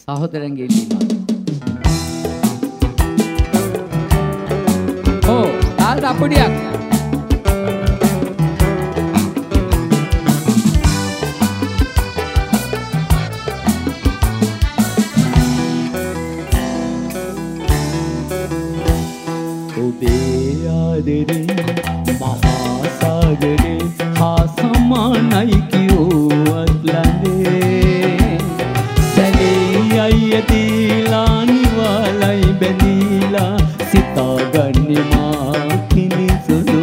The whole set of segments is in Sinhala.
සහෝදරයන්ගේ ඉල්ලීමක්. ඕ තාලට අපුඩියක්. ඔබේ ආදරේ මහා සාගරේ හා සමානයි කියුවත් ළඟේ සැලේ අයියදීලා නිවාලයි බැඳීලා සිතාගන්නේ මා කිනිසුදු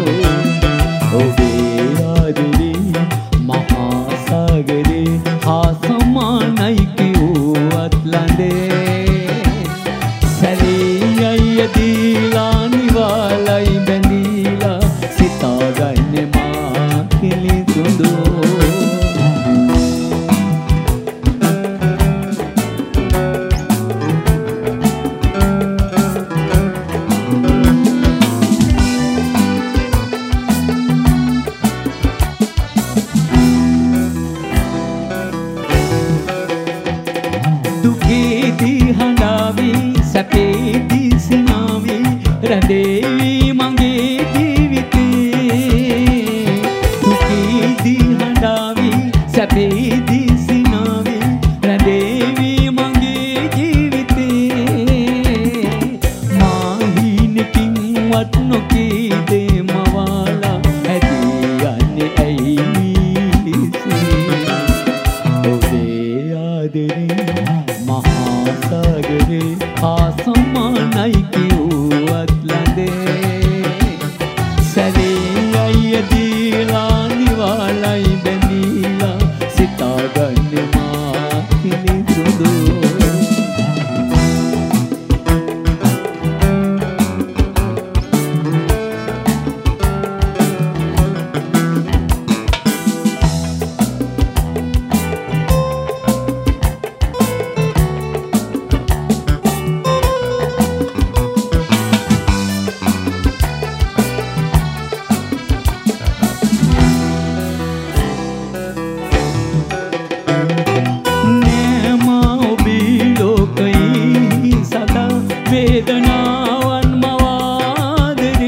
ඔබේ ආදරේ මහා සාගරේ හා සමානයි කියුවත් ළඟේ සැලේ අයියදීලා නිවාලයි බැඳීලා සිතාගන්නේ මා කිනිසුදු දුකේදී හඬාවී සැපේදී සිනාවී රැඳේවි මගේ ජීවිතේ දුකේදී හඬාවී සැපේදී සිනාවී රැඳේවි මගේ ජීවිතේ මාහිනකින්වත් නොකීදේ මවාලා ඇදී යන්නේ ඇයි ඔබේ ආදරේ මහා සාගරේ හා සමානයි කියුවත් ළඟේ සැලේ අයියදීලා නිවාලයි බැඳීලා සිතාගන්නේ මා කිනිසුදු වේදනාවන් මවාදරේ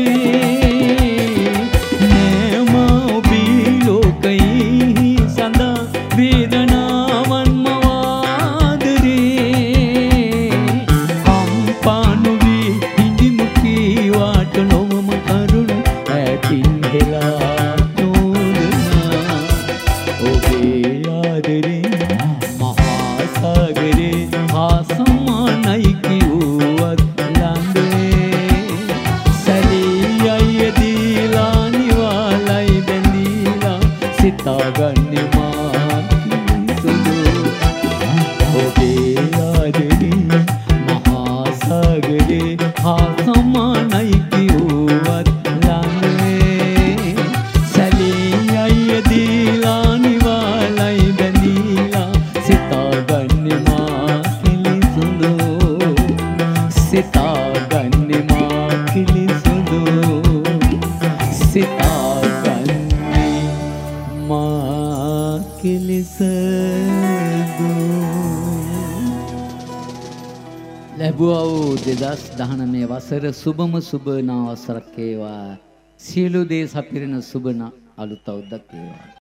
නෑම ඔබී ලෝකයි සඳා වේදනාවන් මවාදරේ කම්පානුවී හිඳිමු කීවාට නොවම කරුණු ඈතින් හෙලා නෝදනා ඔබේ ආදරේ මහා සාගරේ හා සමානයි කියුවත් සිතාගන්නේ මා කිනිසුදු ඔබේ ආදරේ මහා සාගරේ හා සමානයි කියුවත් ළඟේ සැලේ අයියදීලා නිවාලයි බැඳීලා සිතාගන්නේ මා කිනිසුදු සිතාගන්නේ මා කිනිසුදු සිතාගන්නේ මා කිලිසදු ලැබුවා වූ 2019 වසර සුබම සුබ නව වසරක් වේවා. සියලු දේ සපිරෙන සුබ අලුත් අවුරුද්දක් වේවා.